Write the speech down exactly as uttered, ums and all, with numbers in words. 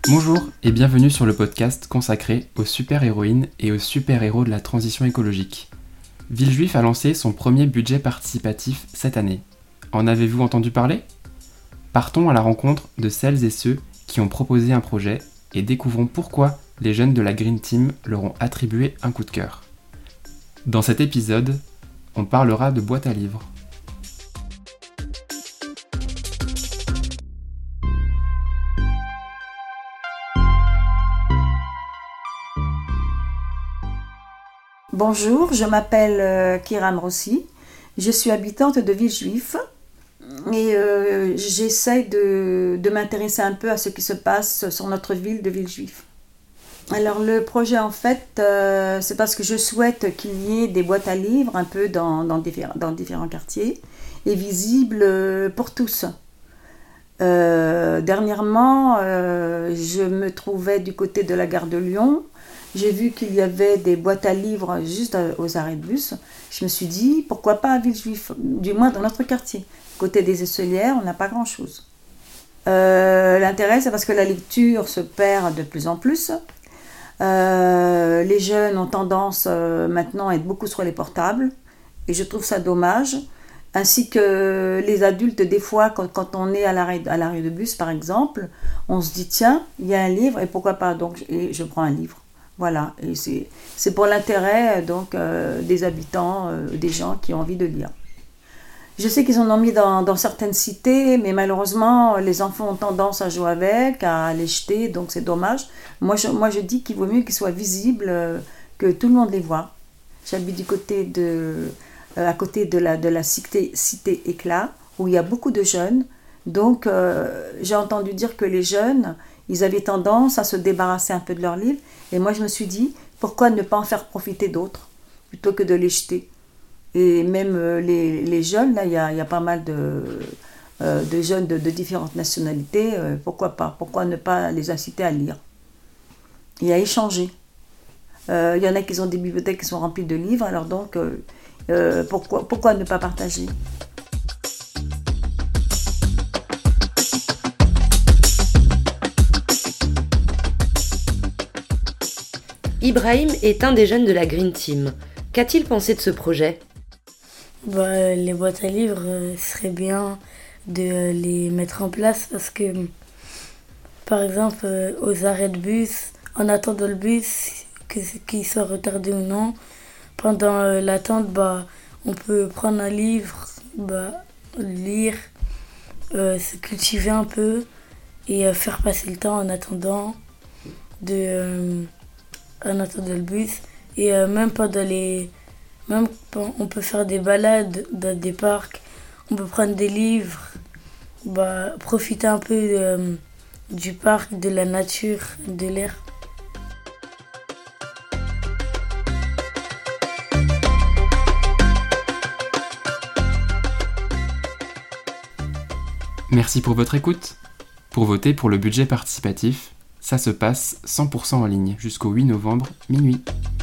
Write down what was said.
Bonjour et bienvenue sur le podcast consacré aux super-héroïnes et aux super-héros de la transition écologique. Villejuif a lancé son premier budget participatif cette année. En avez-vous entendu parler ? Partons à la rencontre de celles et ceux qui ont proposé un projet et découvrons pourquoi les jeunes de la Green Team leur ont attribué un coup de cœur. Dans cet épisode, on parlera de boîte à livres. Bonjour, je m'appelle euh, Kiram Rossi, je suis habitante de Villejuif et euh, j'essaye de, de m'intéresser un peu à ce qui se passe sur notre ville de Villejuif. Alors le projet en fait, euh, c'est parce que je souhaite qu'il y ait des boîtes à livres un peu dans, dans, différents, dans différents quartiers et visibles pour tous. Euh, dernièrement, euh, je me trouvais du côté de la gare de Lyon. J'ai vu qu'il y avait des boîtes à livres juste aux arrêts de bus. Je me suis dit, pourquoi pas à Villejuif, du moins dans notre quartier. Côté des Esselières, on n'a pas grand-chose. Euh, l'intérêt, c'est parce que la lecture se perd de plus en plus. Euh, les jeunes ont tendance euh, maintenant à être beaucoup sur les portables. Et je trouve ça dommage. Ainsi que les adultes, des fois, quand, quand on est à l'arrêt, à l'arrêt de bus, par exemple, on se dit, tiens, il y a un livre, et pourquoi pas, donc et je prends un livre. Voilà, et c'est, c'est pour l'intérêt donc, euh, des habitants, euh, des gens qui ont envie de lire. Je sais qu'ils en ont mis dans, dans certaines cités, mais malheureusement, les enfants ont tendance à jouer avec, à les jeter, donc c'est dommage. Moi, je, moi, je dis qu'il vaut mieux qu'ils soient visibles, euh, que tout le monde les voit. J'habite du côté de, euh, à côté de la, de la cité, cité Éclat, où il y a beaucoup de jeunes. Donc, euh, j'ai entendu dire que les jeunes, ils avaient tendance à se débarrasser un peu de leurs livres. Et moi, je me suis dit, pourquoi ne pas en faire profiter d'autres, plutôt que de les jeter. Et même euh, les, les jeunes, là, il y a, y a pas mal de, euh, de jeunes de, de différentes nationalités. Euh, pourquoi pas ? Pourquoi ne pas les inciter à lire et à échanger ? Il euh, y en a qui ont des bibliothèques qui sont remplies de livres, alors donc, euh, euh, pourquoi, pourquoi ne pas partager ? Ibrahim est un des jeunes de la Green Team. Qu'a-t-il pensé de ce projet ? Bah, les boîtes à livres, euh, ce serait bien de euh, les mettre en place parce que, par exemple, euh, aux arrêts de bus, en attendant le bus, que, qu'il soit retardé ou non, pendant euh, l'attente, bah, on peut prendre un livre, bah, lire, euh, se cultiver un peu et euh, faire passer le temps en attendant de... Euh, en attendant le bus et euh, même pendant les même on peut faire des balades dans des parcs, on peut prendre des livres, bah, profiter un peu euh, du parc, de la nature, de l'air. Merci pour votre écoute. Pour voter pour le budget participatif, ça se passe cent pour cent en ligne jusqu'au huit novembre minuit.